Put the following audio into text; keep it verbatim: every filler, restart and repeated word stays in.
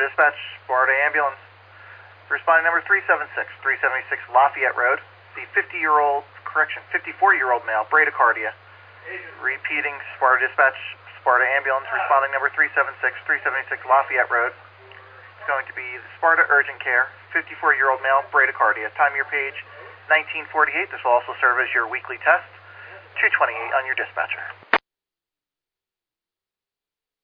Dispatch, Sparta Ambulance. Responding number three seven six, three seventy-six Lafayette Road. The fifty-year-old, correction, fifty-four-year-old male, bradycardia. Repeating, Sparta Dispatch, Sparta Ambulance. Responding number three seven six, three seventy-six Lafayette Road. It's going to be the Sparta Urgent Care, fifty-four-year-old male, bradycardia. Time your page, nineteen forty-eight. This will also serve as your weekly test. two twenty-eight on your dispatcher.